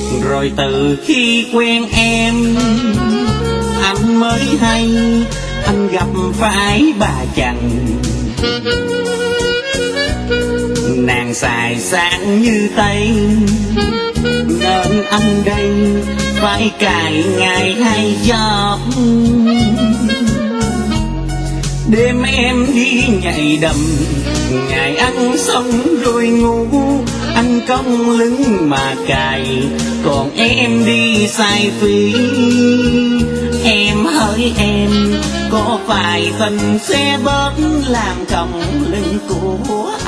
Rồi từ khi quen em, anh mới hay anh gặp phải bà chằn. Nàng xài sáng như Tây, nên anh đây phải cài ngày hay job. Đêm em đi nhảy đầm, ngày ăn xong rồi ngủ, anh cong lưng mà cài, còn em đi xài phí. Em hỡi em, có phải tình sẽ bớt làm còng lưng của